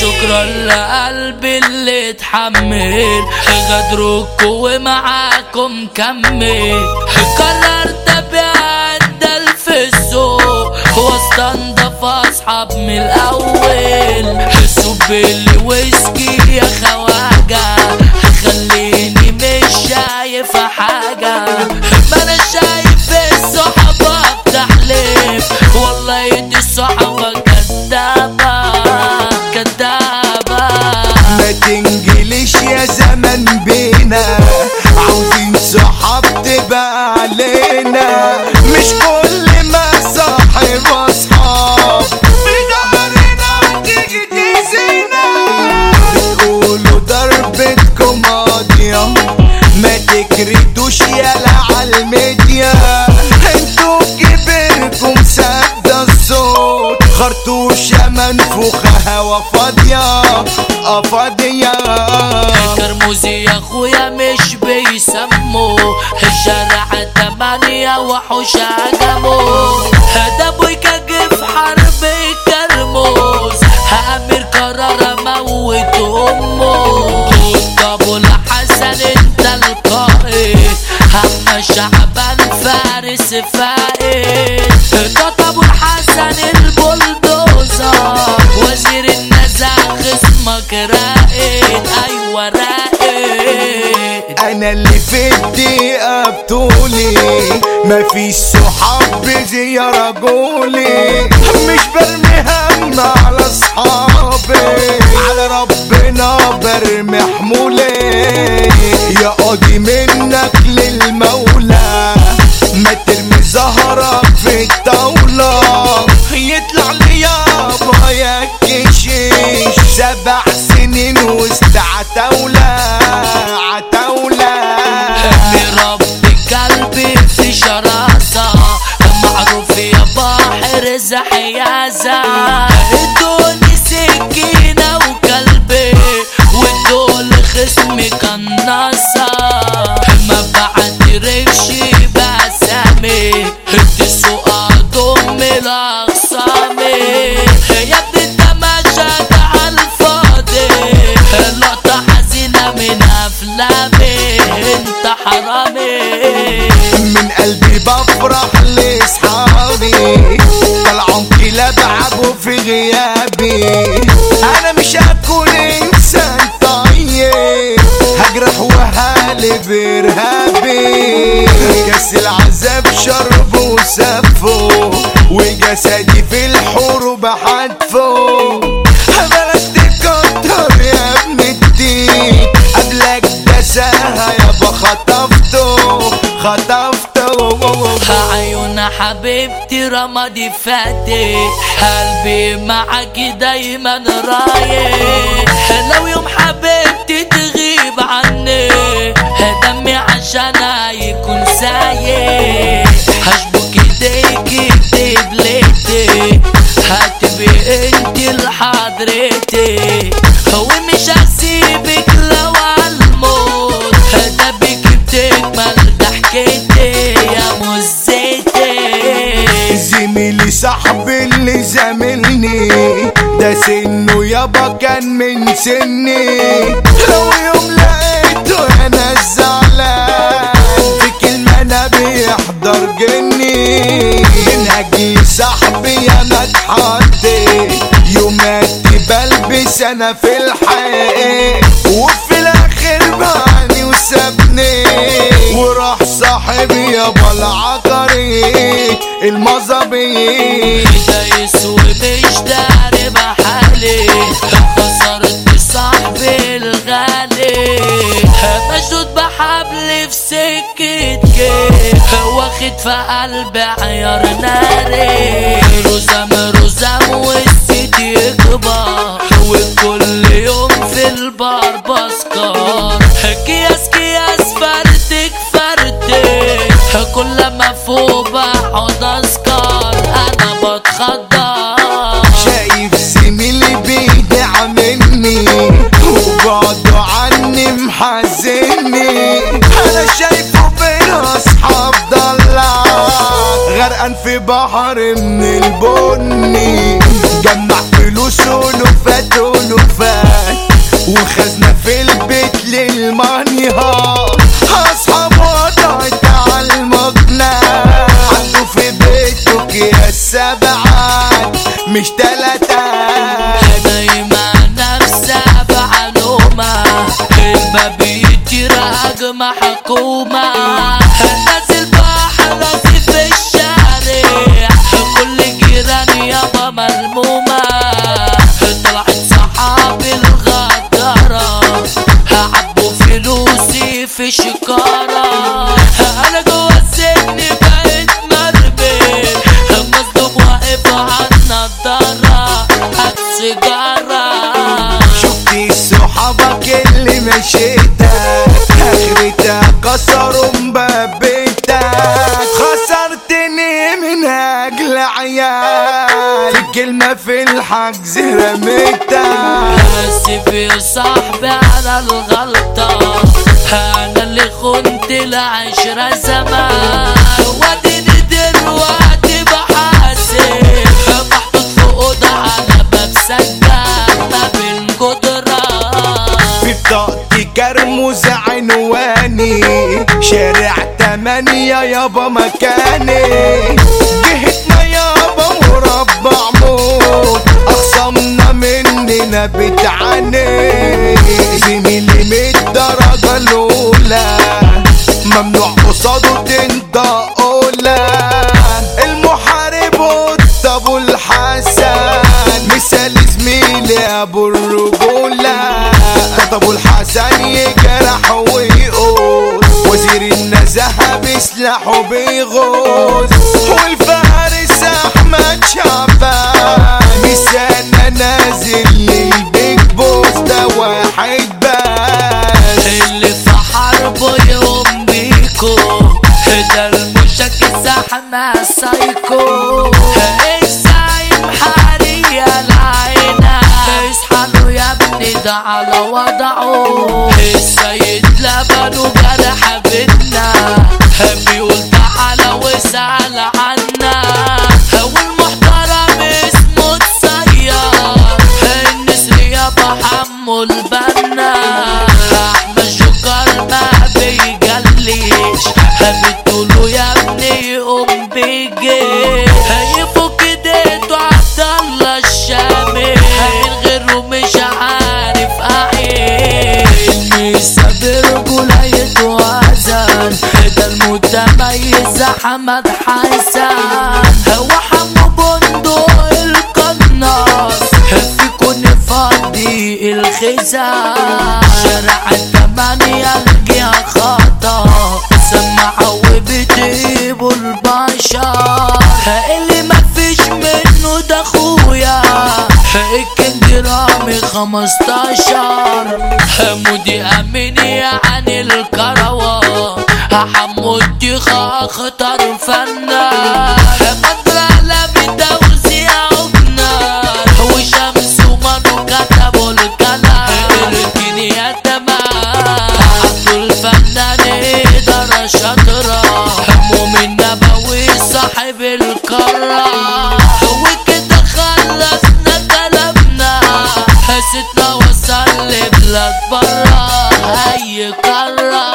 شكرا لقلبي اللي اتحمل غدركوا ومعاكم كمل. قررت ابيع الدل في السوق واستنضف اصحاب من الاول. صب لي ويسكي يا خواجه خليني مش شايف حاجه. ما انا شايف الصحبه بتحلف والله دي الصحبه كدابه كدابه. ما تنجلش يا زمن بينا عاوزين صحاب تبقى علينا. مش كل ما صاحب اصحاب بظهرنا تيجي تأذينا. بتقولوا ضربتكم قاضية ما تكردوش يالا عالميديا. انتوا كبركم سد الصوت خرطوشة منفوخة هوا فاضية فاضية. كرموزي يا اخويا مش بيسموه الشارع 8 وحوش هجموه. ده ابوي كجف حرب كرموز امير قرار اموت امه. ابو الحسن انت القائد اما شعبان فارس فائد. ده ابو الحسن البلدوزر وزير النزاع خصمك رائد ايوه رائد. انا اللي في الدقيقة بطولي مفيش صحاب بزيارة جولي. مش برمي هم على اصحابي على ربنا برمي حمولي. يا قاضي منك للمولى ما ترمي زهرك في الطاولة. يطلع لي يابا يا كشيش 7 سنين وسط عتاولة عتاولة. بربي قلبي في شراسة معروف يا بحر زحيازة. ادوني سكينة وكلبي ودول خصمي قناصة. ما بعترفش بأسامي السوق ضم الأقسامي. يا ابني انت ماشي عالفاضي لقطة حزينة من أفلامي انت حرامي. من قلبي بفرح لاصحابي طلعوا كلاب عبوا في غيابي. انا مش هكون انسان طيب هجرح وهالب ارهابي. كاس العذاب شربه وسفه وجسدي في الحروب حتفه. بلاش تكتر يا ابن الدين قبلك دساها يابا خطفته خطفته. عيون حبيبتي رمادي فاتح قلبي معاكي دايما رايح. لو يوم حبيبتي تغيب عني دمي عشان يكون سايح. هشبك ايديكي بليتي هتبقي انتي لحضرتي ومش هسيبك لو عالموت. ده بيك بتكمل ضحكتي يا مزيتي. زميلي صاحبي اللي زاملني ده سنه يابا كان من سني. لو يوم لقيته انا زعلان في كلمة انا بيحضر جني. من اجل صاحبي انا اتحطيت يوماتي بلبس انا في الحقيقة وفي الاخر بعني وسابني وراح صاحبي يابا العقري المظبي. دايس ومش داري بحالي خسرت صاحبي الغالي. مشدود بحبل في سكتك واخد في قلبي عيار ناري. رزم والزيت يكبر وكل يوم في البار بسكر. كياس فرتك كل ما فوق بقعد اسكر انا بتخضر. شايف زميلي بيدع مني وبعده عني محزني. انا شايفه بين اصحاب ضلع غرقان في بحر من البني. جمع فلوس ولفات فتاة دايما نفسها بعلومة الباب يطير هجمة حكومة نازل بحراسي في الشارع كل جيران يابا ملمومة طلعت صحابي الغدارة عبوا فلوسي في شكارة انا جوا السجن بقيت مربي مصدوم واقف عالنضارة عالسيجارة شفتي صحابك اللي مشيتك اخرتها كسروا مبابتك خسرتني من اجل عيال في كلمة في الحجز رميتك اسف يا صاحبي على الغلطة انا اللي خنت العشرة زمان واديني دلوقتي بحاسب محطوط في اوضة على باب سجاد ما بين جدران في بطاقتي كرموز عنواني شارع 8 يابا مكاني جهتنا يابا مربع موت اخصمنا مننا بتعاني زميلي من الدرجة الاولى ممنوع قصاده تنطق اولى المحارب ابو الحسن مثال زميلي ابو الرجولة ابو الحسن يجرح ويقول وزير النزاهة بسلاحه بيغوز والفارس احمد شعبان مثالنا نازل للبيج بوس ده واحد بس اللي في حربه يقوم بيكو ده المشاكس احنا سايكو الزعيم حرية العينة اصحى يا ابني ده على وضعه السيد لبنه جرح بينا بيقول تعالى واسأل عنا والمحترم اسمه اتسير النسر يابا حمو البنا احمد جوكر ما بيجليش بتقوله يا ابني يقوم بيجي يفك ايديته عبدالله الشامي غيره مش عارف اعيش برجوليته وزن ده المتميز احمد حسن هو حمو بندق القناص فيكو نفضي الخزان شارع 8 الجهة خطا سمعوا وبتجيبوا البشر اللي مفيش منه ده اخويا الكندرامي 15 مودي امين يعني الكروان حمو الدخا خطر فنان مطرة بتوزيع عجنان وشمس ومنو كتبوا الكلام اركني يا تمام عبدو الفنان إدارة شاطرة مؤمن نبوي صاحب القارة وكده خلصنا كلامنا ستنا وصل لبلاد برا أي قارة